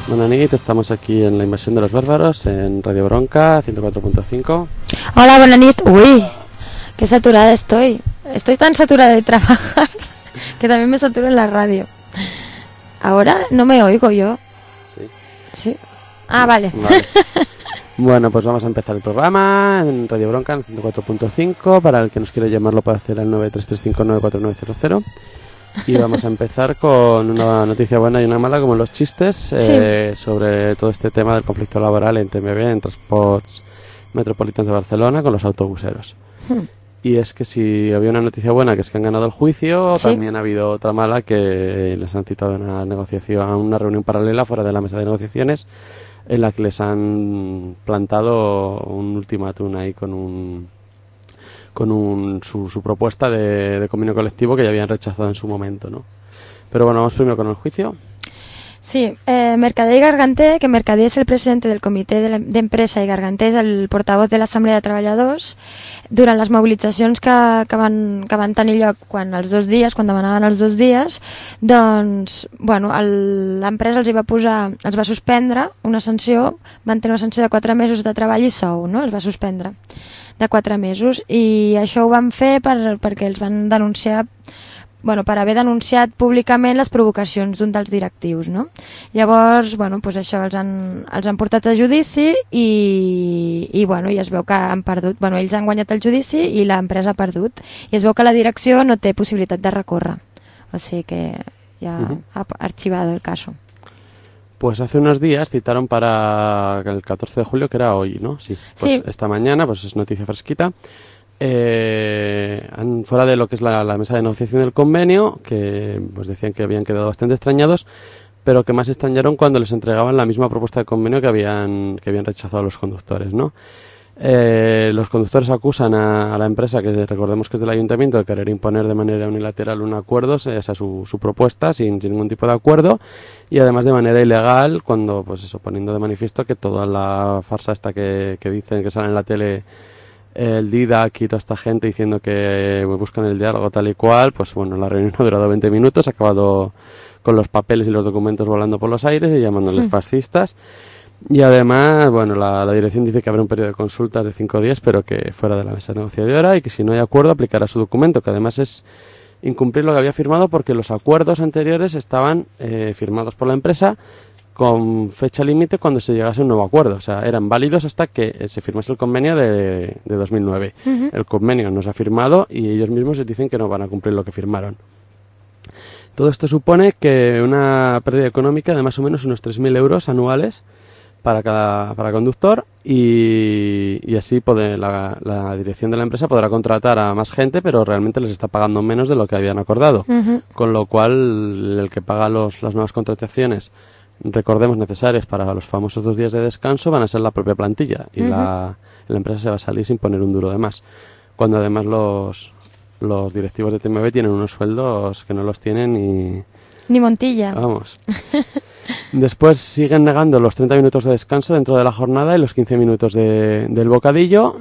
Buenas noches, estamos aquí en La Invasión de los Bárbaros, en Radio Bronca, 104.5. Hola, buenas noches. Uy, qué saturada estoy. Estoy tan saturada de trabajar que también me saturo en la radio. Ahora no me oigo yo. Sí. Ah, vale. Bueno, pues vamos a empezar el programa en Radio Bronca, en 104.5. Para el que nos quiera llamar lo puede hacer al 933594900. Y vamos a empezar con una noticia buena y una mala, como los chistes, sobre todo este tema del conflicto laboral en TMB, en Transports Metropolitans de Barcelona, con los autobuseros. Y es que si había una noticia buena, que es que han ganado el juicio, también ha habido otra mala, que les han citado a una negociación, a una reunión paralela fuera de la mesa de negociaciones, en la que les han plantado un ultimátum ahí con su propuesta de convenio colectivo que ya habían rechazado en su momento, ¿no? Pero bueno, vamos primero con el juicio. Sí, Mercader i Garganter, que Mercader és el president del comitè d'empresa i Garganter és el portavoz de l'Assemblea de Treballadors, durant les mobilitzacions que van tenir lloc quan demanaven els 2 dies, doncs, bueno, l'empresa els va suspendre una sanció, van tenir una sanció de 4 mesos de treball i sou, no? Els va suspendre de 4 mesos, i això ho van fer perquè els van denunciar, per haver denunciat públicament les provocacions d'un dels directius, no? Llavors, pues això els han portat a judici i es veu que han perdut. Ells han guanyat el judici i l'empresa ha perdut. I es veu que la direcció no té possibilitat de recórrer. O sigui que ja ha archivado el caso. Pues hace unos días citaron para el 14 de julio, que era hoy, ¿no? Sí. Pues sí. Esta mañana, pues es noticia fresquita. Fuera de lo que es la mesa de negociación del convenio, que pues decían que habían quedado bastante extrañados, pero que más extrañaron cuando les entregaban la misma propuesta de convenio que habían rechazado los conductores, ¿no? Los conductores acusan a la empresa, que recordemos que es del ayuntamiento, de querer imponer de manera unilateral un acuerdo, su propuesta sin ningún tipo de acuerdo, y además de manera ilegal, cuando poniendo de manifiesto que toda la farsa esta que dicen, que sale en la tele, el Didac y toda esta gente diciendo que buscan el diálogo tal y cual, la reunión ha durado 20 minutos, ha acabado con los papeles y los documentos volando por los aires y llamándoles fascistas. Y además, la dirección dice que habrá un periodo de consultas de 5 días, pero que fuera de la mesa negociadora, y que si no hay acuerdo aplicará su documento, que además es incumplir lo que había firmado, porque los acuerdos anteriores estaban firmados por la empresa con fecha límite cuando se llegase a un nuevo acuerdo. O sea, eran válidos hasta que se firmase el convenio de 2009. El convenio no se ha firmado y ellos mismos dicen que no van a cumplir lo que firmaron. Todo esto supone que una pérdida económica de más o menos unos 3.000 euros anuales para cada conductor, y así la dirección de la empresa podrá contratar a más gente, pero realmente les está pagando menos de lo que habían acordado. Con lo cual, el que paga las nuevas contrataciones, recordemos, necesarias para los famosos 2 días de descanso, van a ser la propia plantilla, y la empresa se va a salir sin poner un duro de más, cuando además los directivos de TMB tienen unos sueldos que no los tienen ni Montilla. Vamos. Después siguen negando los 30 minutos de descanso dentro de la jornada y los 15 minutos del bocadillo,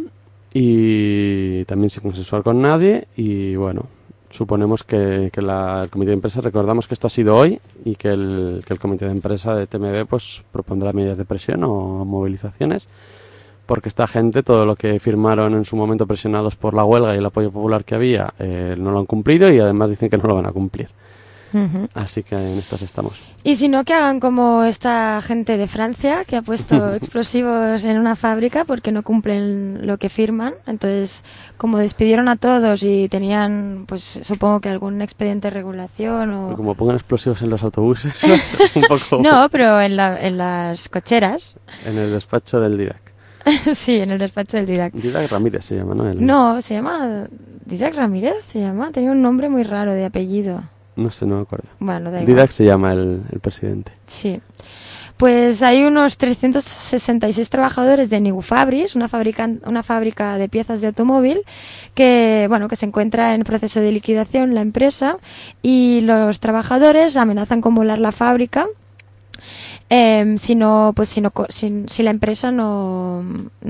y también sin consensuar con nadie. Y suponemos que el comité de empresa, recordamos que esto ha sido hoy, y que el comité de empresa de TMB propondrá medidas de presión o movilizaciones, porque esta gente, todo lo que firmaron en su momento presionados por la huelga y el apoyo popular que había, no lo han cumplido, y además dicen que no lo van a cumplir. Así que en estas estamos. Y si no, que hagan como esta gente de Francia, que ha puesto explosivos en una fábrica porque no cumplen lo que firman. Entonces, como despidieron a todos y tenían, supongo que algún expediente de regulación o... Pero como pongan explosivos en los autobuses, un poco... No, pero en las cocheras. En el despacho del Didac. Sí, en el despacho del Didac. Didac Ramírez se llama, ¿no? No, se llama... Didac Ramírez tenía un nombre muy raro de apellido. No sé, no me acuerdo. Bueno, da igual. Didac se llama el presidente. Sí. Pues hay unos 366 trabajadores de New Fabris, una fábrica de piezas de automóvil, que se encuentra en proceso de liquidación la empresa, y los trabajadores amenazan con volar la fábrica si la empresa no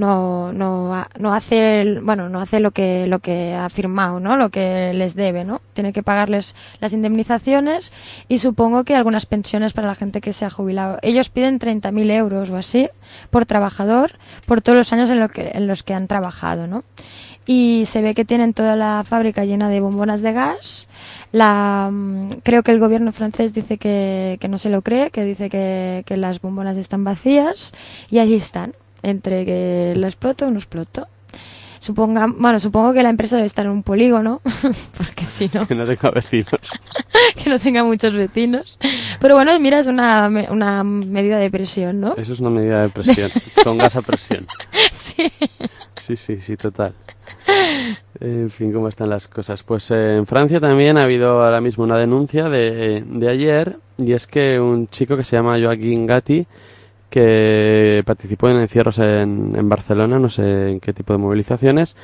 hace lo que ha firmado, ¿no? Lo que les debe, ¿no? Tiene que pagarles las indemnizaciones y supongo que algunas pensiones para la gente que se ha jubilado. Ellos piden 30.000 euros o así por trabajador por todos los años en los que han trabajado, ¿no? Y se ve que tienen toda la fábrica llena de bombonas de gas. Creo que el gobierno francés dice que no se lo cree, que dice que las bombonas están vacías y allí están, entre que lo exploto o no exploto. Supongo que la empresa debe estar en un polígono, porque si no... Que no tenga vecinos. Que no tenga muchos vecinos. Pero bueno, mira, es una medida de presión, ¿no? Eso es una medida de presión, con gas a presión. Sí. Sí, total. En fin, ¿cómo están las cosas? Pues en Francia también ha habido ahora mismo una denuncia de ayer, y es que un chico que se llama Joaquín Gatti, que participó en encierros en Barcelona, no sé en qué tipo de movilizaciones.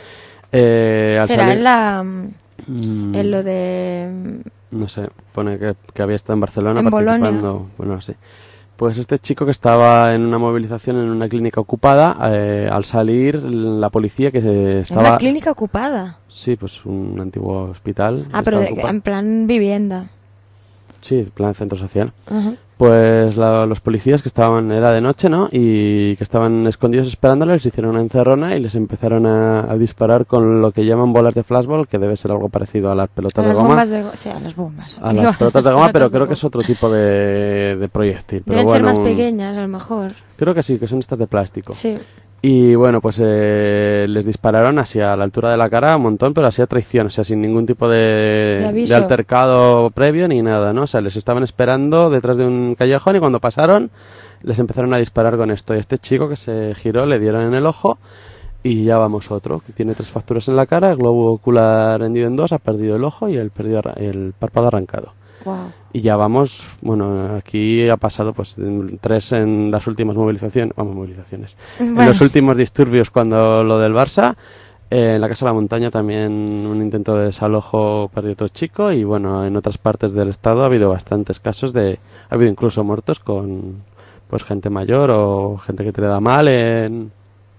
¿Será en lo de...? No sé, pone que había estado en Barcelona en participando. Bolonia. Bueno, no sé. Pues este chico que estaba en una movilización en una clínica ocupada, al salir la policía que estaba... ¿En una clínica ocupada? Sí, pues un antiguo hospital. Pero en plan vivienda. Sí, plan centro social. Uh-huh. Pues los policías que era de noche, ¿no? Y que estaban escondidos esperándoles, les hicieron una encerrona y les empezaron a disparar con lo que llaman bolas de flashball, que debe ser algo parecido a las pelotas de goma. Sí, a las bombas. A las pelotas de goma, pero creo que es otro tipo de proyectil. Deben ser más pequeñas, a lo mejor. Creo que sí, que son estas de plástico. Sí. Y bueno, pues les dispararon hacia la altura de la cara un montón, pero así a traición, o sea, sin ningún tipo de altercado previo ni nada, ¿no? O sea, les estaban esperando detrás de un callejón y cuando pasaron les empezaron a disparar con esto. Y a este chico que se giró le dieron en el ojo y ya vamos otro, que tiene 3 fracturas en la cara, el globo ocular hendido en 2, ha perdido el ojo y el párpado arrancado. Wow. Y ya vamos, bueno, aquí ha pasado pues 3 en las últimas movilizaciones. En los últimos disturbios cuando lo del Barça, en la Casa de la Montaña también un intento de desalojo perdió otro chico y bueno, en otras partes del estado ha habido bastantes casos ha habido incluso muertos con pues gente mayor o gente que te le da mal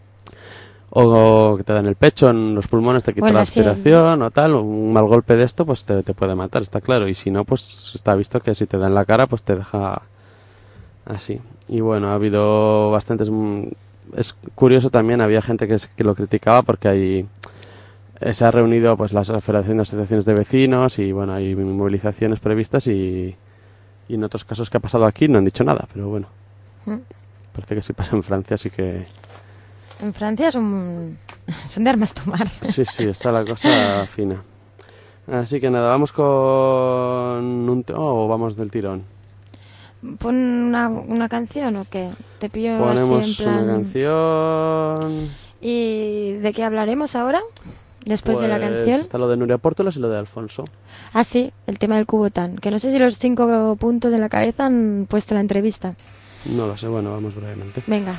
o que te da en el pecho, en los pulmones, te quita la respiración o tal, un mal golpe de esto pues te puede matar, está claro, y si no pues está visto que si te da en la cara pues te deja así. Y bueno, ha habido bastantes, es curioso también, había gente que lo criticaba porque ahí se ha reunido pues la Federación de Asociaciones de Vecinos y bueno, hay movilizaciones previstas y en otros casos que ha pasado aquí no han dicho nada, pero bueno, parece que si pasa en Francia sí que... En Francia son de armas tomar. Sí, está la cosa fina. Así que nada, vamos con o vamos del tirón. ¿Pon una canción o qué? Te pillo Ponemos así en plan... una canción. ¿Y de qué hablaremos ahora? Después pues de la canción. Está lo de Nuria Pórtolas y lo de Alfonso. Ah, sí, el tema del Cubotán. Que no sé si los 5 puntos de la cabeza han puesto la entrevista. No lo sé, bueno, vamos brevemente. Venga.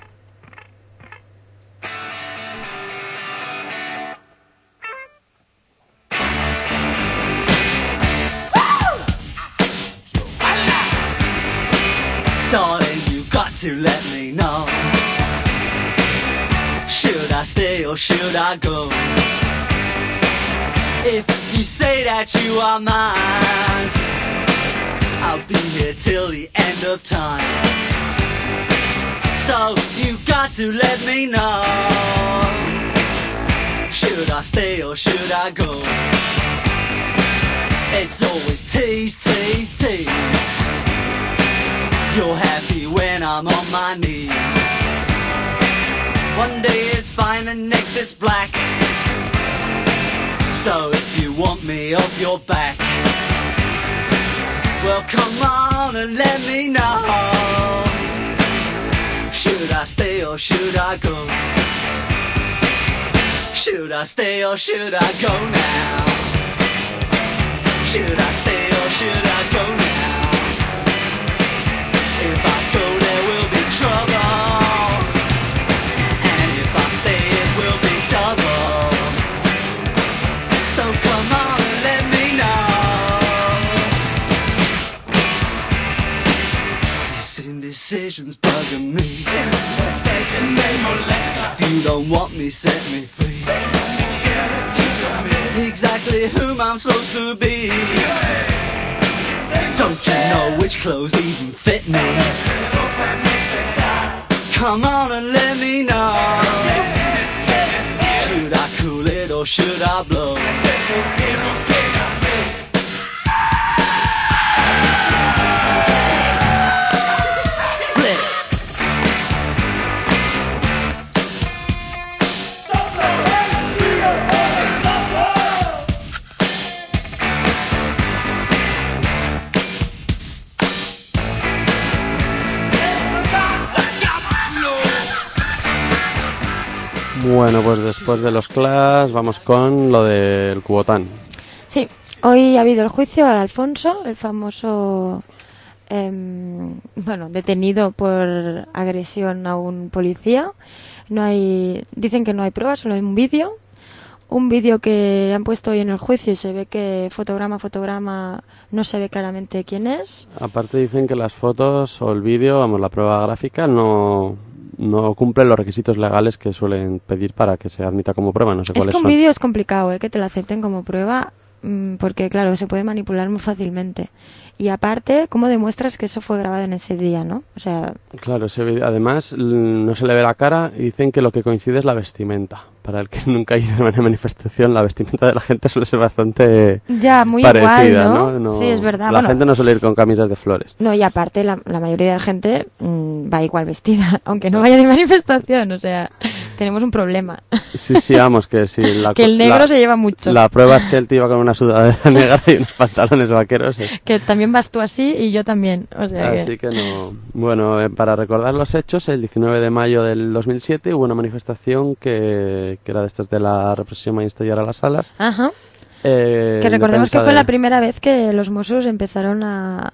Darling, you got to let me know. Should I stay or should I go? If you say that you are mine, I'll be here till the end of time. So you got to let me know. Should I stay or should I go? It's always tease, tease, tease. You're happy when I'm on my knees. One day is fine and next is black. So if you want me off your back, well come on and let me know. Should I stay or should I go? Should I stay or should I go now? Should I stay or should I go now? If I go there will be trouble, and if I stay it will be double. So come on and let me know. This indecision's bugging me. Indecision may molest us. If you don't want me, set me free. Exactly whom I'm supposed to be. Don't you know which clothes even fit me? Come on and let me know. Should I cool it or should I blow? Bueno, pues después de los Clash vamos con lo del Cubotán. Sí, hoy ha habido el juicio a Alfonso, el famoso detenido por agresión a un policía. Dicen que no hay pruebas, solo hay un vídeo que han puesto hoy en el juicio y se ve que fotograma a fotograma no se ve claramente quién es. Aparte dicen que las fotos o el vídeo, vamos, la prueba gráfica no cumplen los requisitos legales que suelen pedir para que se admita como prueba, no sé cuáles Es que un son. vídeo es complicado, que te lo acepten como prueba, porque claro, se puede manipular muy fácilmente. Y aparte, ¿cómo demuestras que eso fue grabado en ese día, no? O sea... Claro, ese vídeo, además no se le ve la cara y dicen que lo que coincide es la vestimenta. Para el que nunca ha ido a una manifestación, la vestimenta de la gente suele ser bastante ya, muy parecida, igual, ¿no? ¿no? Sí, es verdad. La gente no suele ir con camisas de flores. No, y aparte la mayoría de gente va igual vestida, aunque no vaya de manifestación, o sea, tenemos un problema. Sí, vamos, que sí. Que el negro se lleva mucho. La prueba es que él te iba con una sudadera negra y unos pantalones vaqueros. Que también vas tú así y yo también, o sea Así que no... Bueno, para recordar los hechos, el 19 de mayo del 2007 hubo una manifestación que era de estas de la represión y estallar a las salas. Ajá. Que recordemos que fue la primera vez que los Mossos empezaron a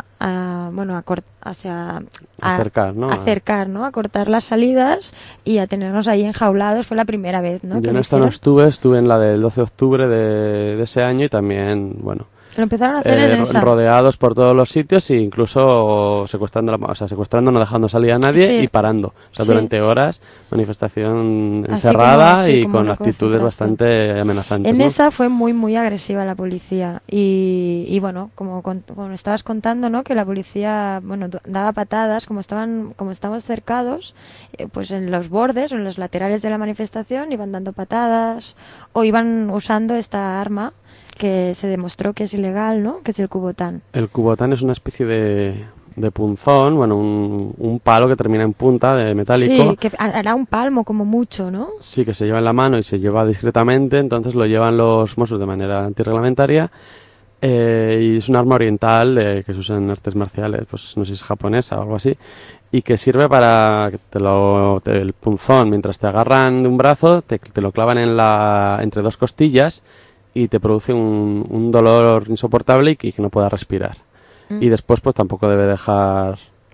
acercar, ¿no? A cortar las salidas y a tenernos ahí enjaulados. Fue la primera vez, ¿no? Yo en esta no estuve en la del 12 de octubre de ese año y también, bueno... Lo empezaron a hacer en esa. Rodeados por todos los sitios e incluso secuestrando, no dejando salir a nadie y parando. O sea, durante horas, manifestación encerrada y con actitudes bastante amenazantes. En esa fue muy, muy agresiva la policía. Y bueno, como estabas contando, ¿no? Que la policía, daba patadas, como estábamos cercados, pues en los bordes o en los laterales de la manifestación iban dando patadas o iban usando esta arma que se demostró que es ilegal, ¿no? Que es el cubotán. El cubotán es una especie de punzón, un palo que termina en punta de metálico. Sí, que hará un palmo como mucho, ¿no? Sí, que se lleva en la mano y se lleva discretamente, entonces lo llevan los Mossos de manera antirreglamentaria. Y es un arma oriental que se usa en artes marciales, pues no sé si es japonesa o algo así, y que sirve para que el punzón, mientras te agarran de un brazo, te lo clavan entre dos costillas y te produce un dolor insoportable y que no puedas respirar. Y después pues tampoco debe dejar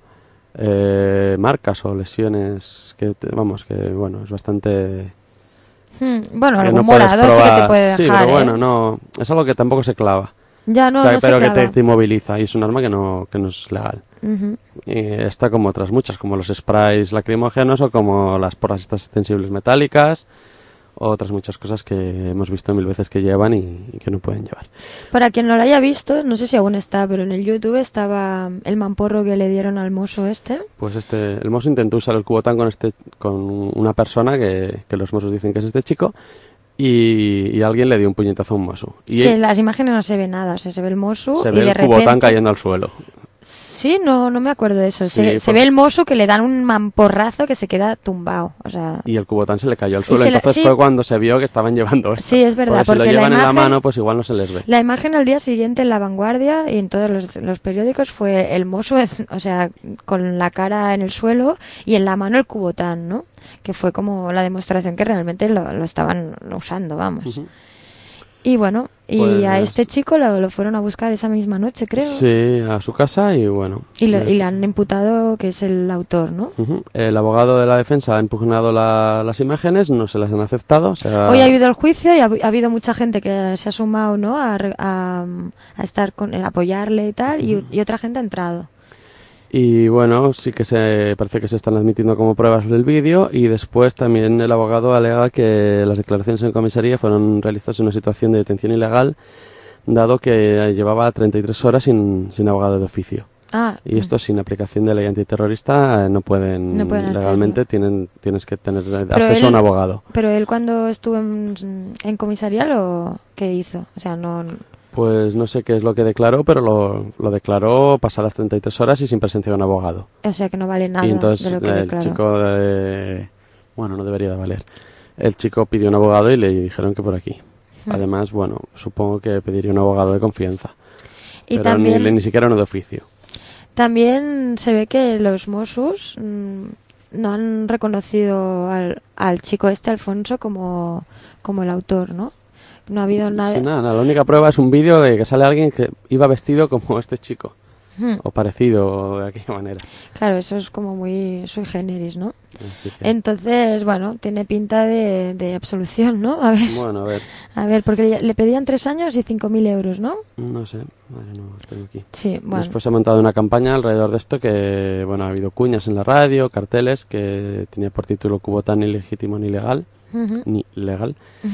marcas o lesiones que es bastante... algún morado sí que te puede dejar, sí, pero no, es algo que tampoco se clava. Ya no, pero se clava. Que te inmoviliza y es un arma que no es legal. Y está como otras muchas, como los sprays lacrimógenos o como las porras estas extensibles metálicas, otras muchas cosas que hemos visto mil veces que llevan y que no pueden llevar. Para quien no lo haya visto, no sé si aún está, pero en el YouTube estaba el mamporro que le dieron al mozo este. Pues el mozo intentó usar el cubotán con una persona que los mozos dicen que es este chico y alguien le dio un puñetazo a un mozo. Que en las imágenes no se ve nada, o sea, se ve el mozo se y ve de el repente... cubotán cayendo al suelo. Sí, no me acuerdo de eso. Sí, se ve el mozo que le dan un mamporrazo que se queda tumbado. O sea... Y el cubotán se le cayó al suelo. Entonces fue cuando se vio que estaban llevando esto. Sí, es verdad. Porque si lo llevan en la mano, pues igual no se les ve. La imagen al día siguiente en La Vanguardia y en todos los periódicos fue el mozo, o sea, con la cara en el suelo y en la mano el cubotán, ¿no? Que fue como la demostración que realmente lo estaban usando, vamos. Y bueno, a este chico lo fueron a buscar esa misma noche, creo. Sí, a su casa y bueno. Y le han imputado que es el autor, ¿no? El abogado de la defensa ha impugnado las imágenes, no se las han aceptado. O sea... Hoy ha habido el juicio y ha habido mucha gente que se ha sumado, ¿no? A estar a apoyarle y tal, y otra gente ha entrado. Y bueno, sí que parece que se están admitiendo como pruebas del vídeo, y después también el abogado alega que las declaraciones en comisaría fueron realizadas en una situación de detención ilegal, dado que llevaba 33 horas sin abogado de oficio. Y esto sin aplicación de ley antiterrorista no pueden legalmente, tienes que tener acceso a un abogado. Pero él cuando estuvo en comisaría, ¿qué hizo? O sea, no... Pues no sé qué es lo que declaró, pero lo declaró pasadas 33 horas y sin presencia de un abogado. O sea, que no vale nada y entonces de lo que el declaró. chico, bueno, no debería de valer. El chico pidió un abogado y le dijeron que por aquí. Además, bueno, supongo que pediría un abogado de confianza. Y pero también, ni siquiera uno de oficio. También se ve que los Mossos no han reconocido al chico Alfonso, como el autor, ¿no? No ha habido nada. Sí, nada, la única prueba es un vídeo de que sale alguien que iba vestido como este chico. O parecido de aquella manera. Claro, eso es como muy sui generis, ¿no? Así que... Entonces, bueno, tiene pinta de absolución, ¿no? A ver. Bueno, a ver. A ver, porque le pedían 3 años y 5.000 euros, ¿no? No sé, vale, no tengo aquí. Sí, bueno. Después se ha montado una campaña alrededor de esto que, bueno, ha habido cuñas en la radio, carteles que tenía por título "Cubo tan ilegítimo ni legal". Ni legal.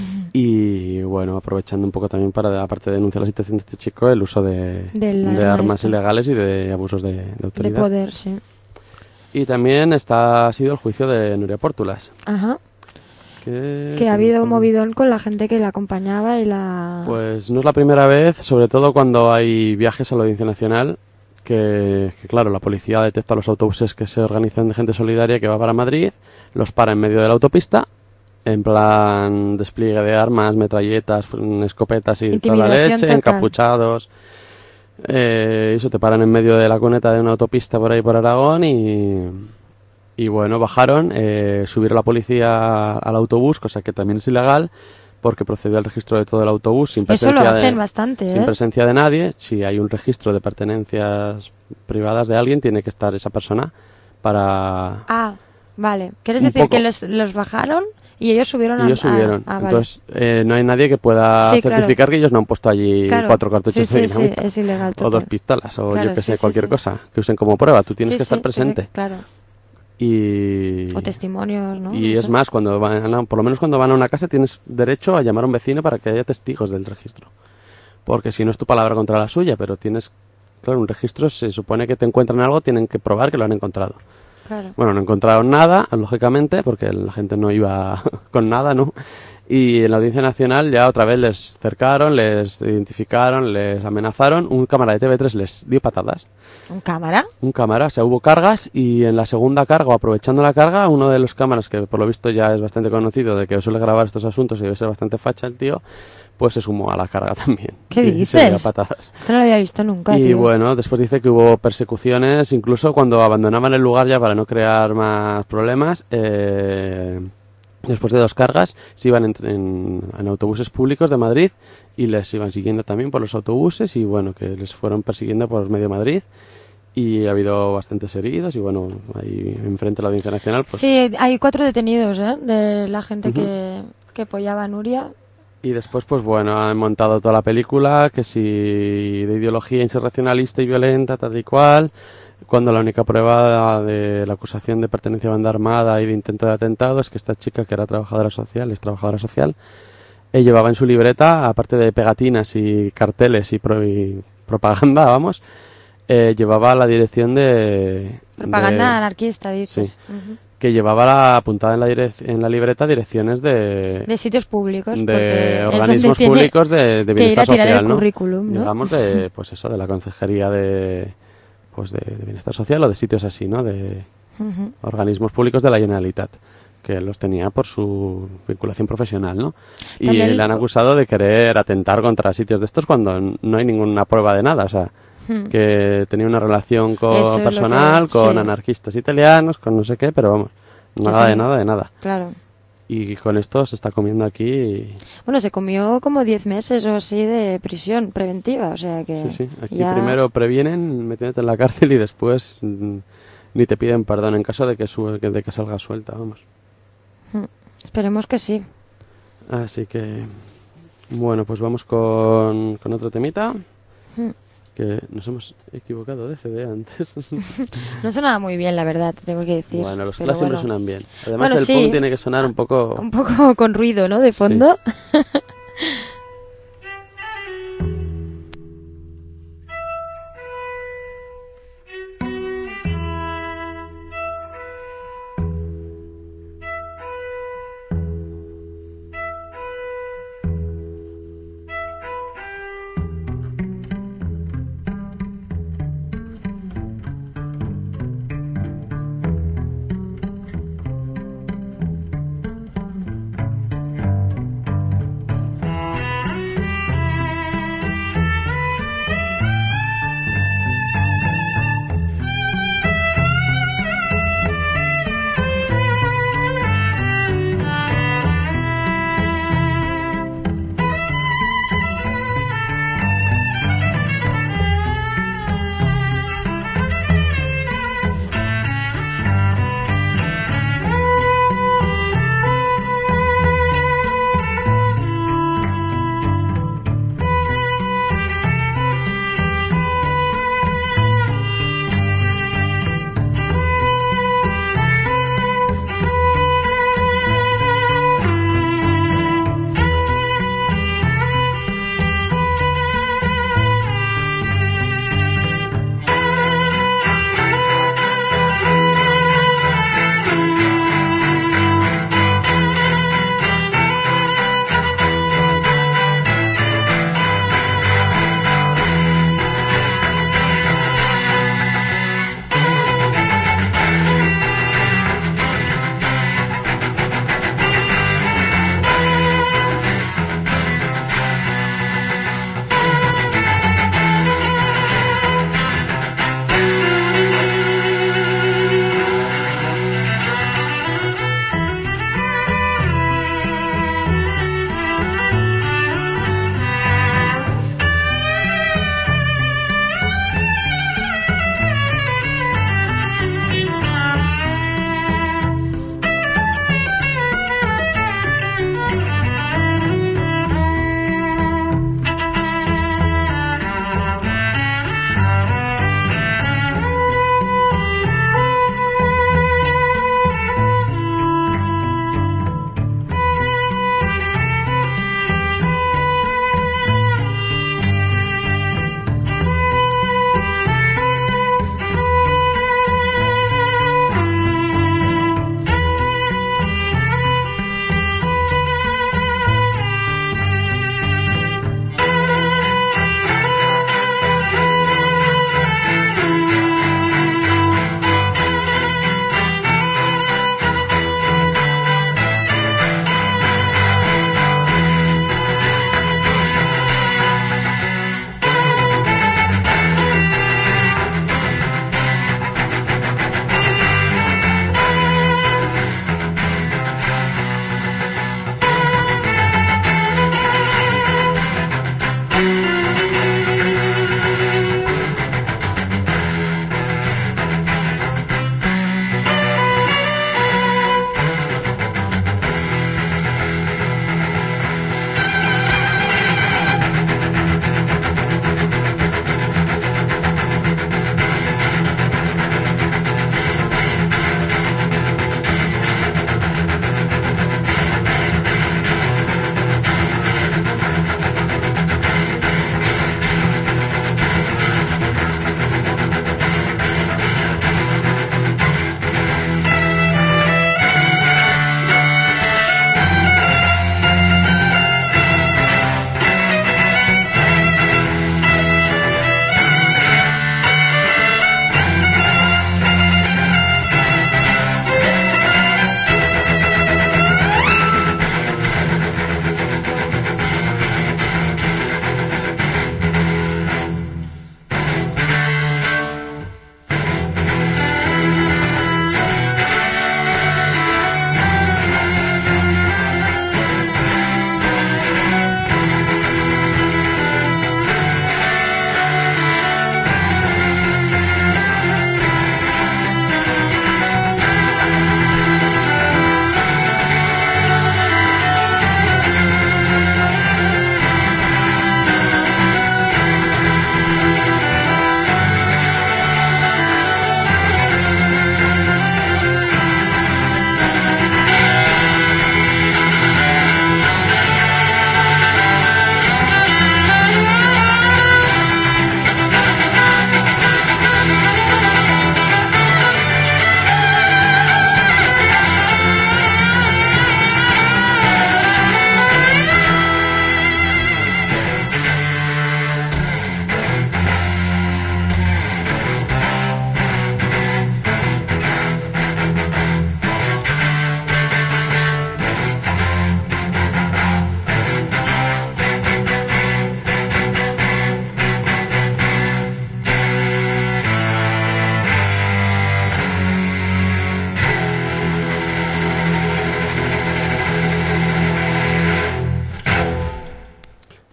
Y bueno, aprovechando un poco también para, aparte de denunciar la situación de este chico, el uso de armas ilegales y de abusos de autoridad. De poder, sí. Y también ha sido el juicio de Nuria Pórtulas. Ajá. Que ha habido un movidón con la gente que la acompañaba y la... Pues no es la primera vez, sobre todo cuando hay viajes a la Audiencia Nacional, que claro, la policía detecta los autobuses que se organizan de gente solidaria que va para Madrid, los para en medio de la autopista, en plan despliegue de armas, metralletas, escopetas y toda la leche, total. encapuchados. Eso, te paran en medio de la cuneta de una autopista por ahí por Aragón y bueno, bajaron, subieron la policía al autobús, cosa que también es ilegal, porque procedió al registro de todo el autobús sin presencia, eso lo hacen bastante, sin presencia de nadie. Si hay un registro de pertenencias privadas de alguien, tiene que estar esa persona para... Ah, vale. ¿Quieres decir que los bajaron y ellos subieron? Vale. Entonces, no hay nadie que pueda certificar que ellos no han puesto allí 4 cartuchos de dinamita. Sí, es ilegal, total. O 2 pistolas, o yo que sé, cualquier cosa que usen como prueba. Tú tienes que estar presente. Claro. O testimonios, ¿no? Y es más, por lo menos cuando van a una casa tienes derecho a llamar a un vecino para que haya testigos del registro. Porque si no es tu palabra contra la suya, pero tienes... Claro, un registro se supone que te encuentran algo, tienen que probar que lo han encontrado. Claro. Bueno, no encontraron nada, lógicamente, porque la gente no iba con nada, ¿no? Y en la Audiencia Nacional ya otra vez les cercaron, les identificaron, les amenazaron. Un cámara de TV3 les dio patadas. ¿Un cámara? Un cámara, o sea, hubo cargas y en la segunda carga, o aprovechando la carga, uno de los cámaras, que por lo visto ya es bastante conocido, de que suele grabar estos asuntos y debe ser bastante facha el tío, pues se sumó a la carga también. ¿Qué dices? Se dio patadas. Esto no lo había visto nunca, y tío. bueno, después dice que hubo persecuciones, incluso cuando abandonaban el lugar ya para no crear más problemas. Después de 2 cargas, se iban en autobuses públicos de Madrid y les iban siguiendo también por los autobuses y bueno, que les fueron persiguiendo por medio Madrid. Y ha habido bastantes heridos y bueno, ahí enfrente de la Audiencia Nacional pues... Sí, hay 4 detenidos, de la gente que apoyaba a Nuria. Y después pues bueno, han montado toda la película, que si de ideología insurreccionalista y violenta, tal y cual, cuando la única prueba de la acusación de pertenencia a banda armada y de intento de atentado es que esta chica, que era trabajadora social, llevaba en su libreta, aparte de pegatinas y carteles y propaganda, vamos... llevaba la dirección de... Propaganda anarquista, dices. Sí, que llevaba apuntada en la libreta direcciones de sitios públicos. De organismos públicos de bienestar social, el currículum, ¿no? Digamos, pues eso, de la Consejería de Bienestar Social o de sitios así, ¿no? De organismos públicos de la Generalitat, que los tenía por su vinculación profesional, ¿no? Y también le han acusado de querer atentar contra sitios de estos cuando no hay ninguna prueba de nada, o sea... que tenía una relación personal con anarquistas italianos, con no sé qué, pero vamos, nada de nada. Claro. Y con esto se está comiendo aquí... Bueno, se comió como 10 meses o así de prisión preventiva, o sea que... Sí, aquí primero previenen metiéndote en la cárcel y después ni te piden perdón en caso de que salga suelta, vamos. Esperemos que sí. Así que... Bueno, pues vamos con otro temita. Que nos hemos equivocado de CD antes. No sonaba muy bien, la verdad, te tengo que decir. Bueno, los pero flash siempre bueno. suenan bien. Además, Bueno, el sí. punk tiene que sonar un poco... Un poco con ruido, ¿no? De fondo.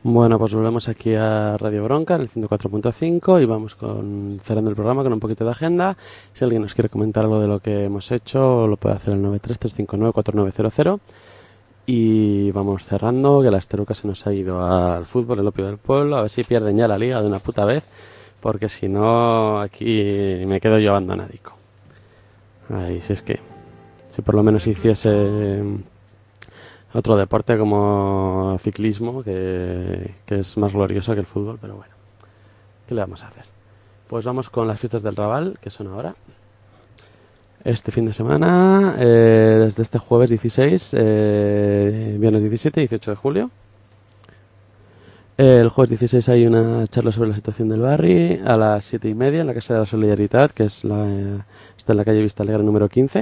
Bueno, pues volvemos aquí a Radio Bronca, en el 104.5, y vamos cerrando el programa con un poquito de agenda. Si alguien nos quiere comentar algo de lo que hemos hecho, lo puede hacer al 933594900. Y vamos cerrando, que la Esteruca se nos ha ido al fútbol, el opio del pueblo, a ver si pierden ya la liga de una puta vez, porque si no, aquí me quedo yo abandonadico. Ahí, si es que, si por lo menos hiciese otro deporte como ciclismo, que es más glorioso que el fútbol, pero bueno, ¿qué le vamos a hacer? Pues vamos con las fiestas del Raval, que son ahora. Este fin de semana, desde este jueves 16, viernes 17 y 18 de julio. El jueves 16 hay una charla sobre la situación del barri a las 7:30 en la Casa de la Solidaridad, que está en la calle Vista Alegre número 15.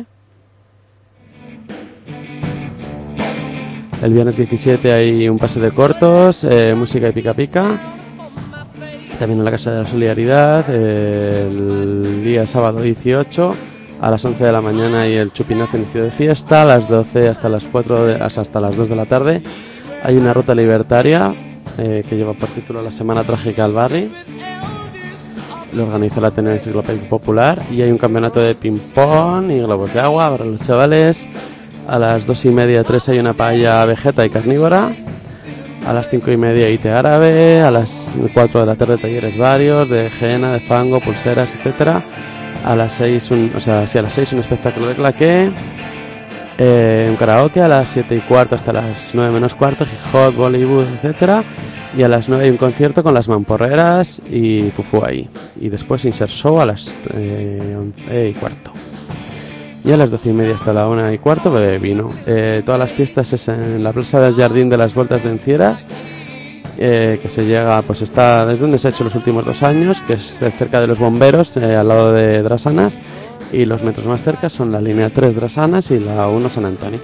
El viernes 17 hay un pase de cortos, música y pica pica. También en la Casa de la Solidaridad. El día sábado 18 a las 11 de la mañana hay el chupinazo inicio de fiesta. A las 12 hasta las 2 de la tarde hay una ruta libertaria que lleva por título La Semana Trágica al Barri. Lo organiza la Ateneo Enciclopedia Popular y hay un campeonato de ping-pong y globos de agua para los chavales. A las 2:30, 3 hay una paella vegeta y carnívora. A las 5:30 IT árabe. A las 4 de la tarde talleres varios de henna, de fango, pulseras, etcétera. A las 6 un espectáculo de claqué. Un karaoke a las 7:15 hasta las 9 menos cuarto, hip hop, Bollywood, etcétera. Y a las 9 hay un concierto con las mamporreras y Fufu ahí. Y después insert show a las 11:15. Y a las 12:30 hasta la 1:15 bebe vino. Todas las fiestas es en la Plaza del Jardín de las Vueltas de Encieras, que se llega, pues está desde donde se ha hecho los últimos 2 años, que es cerca de los bomberos, al lado de Drasanas. Y los metros más cerca son la línea 3 Drasanas y la 1 San Antonio.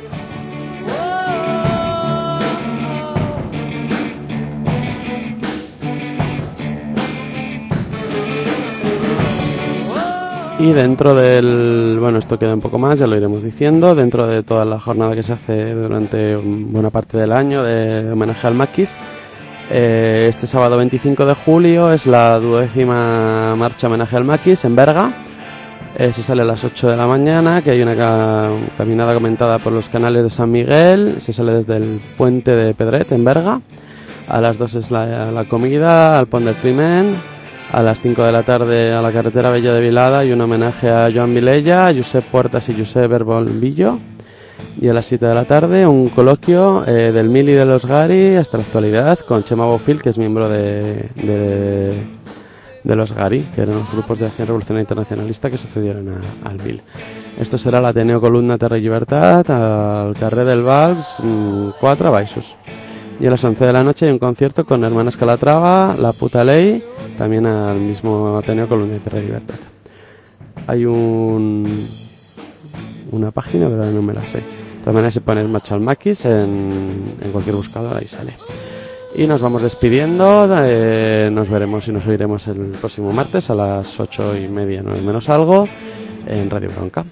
Y dentro del... Bueno, esto queda un poco más, ya lo iremos diciendo. Dentro de toda la jornada que se hace durante buena parte del año de homenaje al maquis, este sábado 25 de julio es la 12ª marcha homenaje al maquis en Berga. Se sale a las 8 de la mañana, que hay una caminada comentada por los canales de San Miguel. Se sale desde el puente de Pedret en Berga. A las 2 es la comida al Pont del Climent. A las 5 de la tarde a la carretera Bella de Vilada y un homenaje a Joan Vilella, a Josep Puertas y Josep Herbolvillo. Y a las 7 de la tarde un coloquio del Mili de los Gari hasta la actualidad con Chema Bofil, que es miembro de los Gari, que eran los grupos de acción revolucionaria internacionalista que sucedieron al Mil. Esto será la Ateneo Columna Terra y Llibertat, al carrer del Vals 4 a Baixos. Y a las 11 de la noche hay un concierto con Hermanas Calatrava, La Puta Ley, también al mismo Ateneo Columna Terra y Llibertat. Hay una página, pero no me la sé. De todas maneras, se pone Marcha al Maquis en cualquier buscador, ahí sale. Y nos vamos despidiendo. Nos veremos y nos oiremos el próximo martes a las 8:30, 9 menos algo, en Radio Bronca.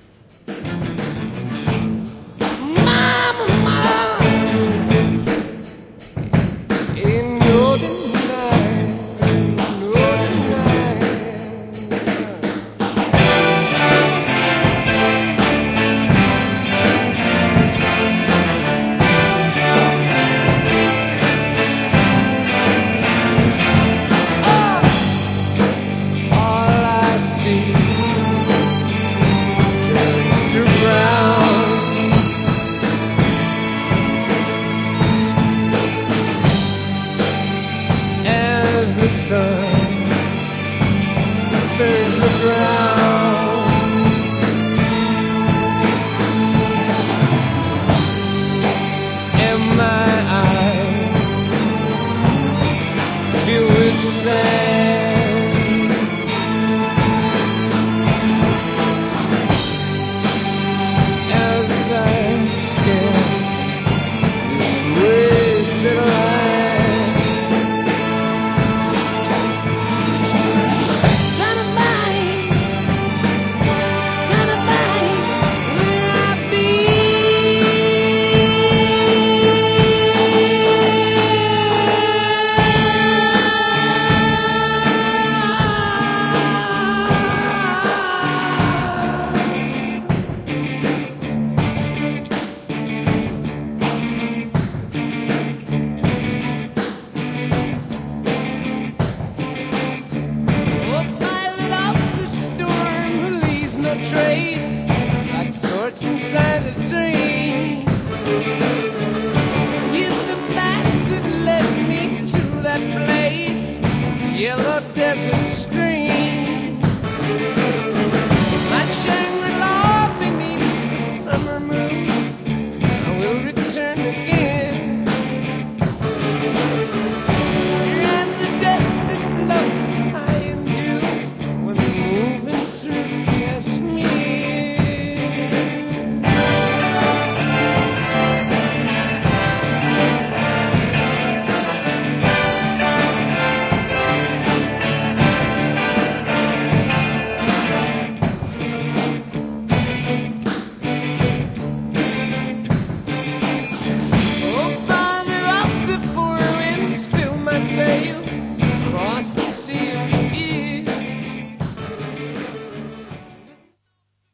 trace, like thoughts inside a dream.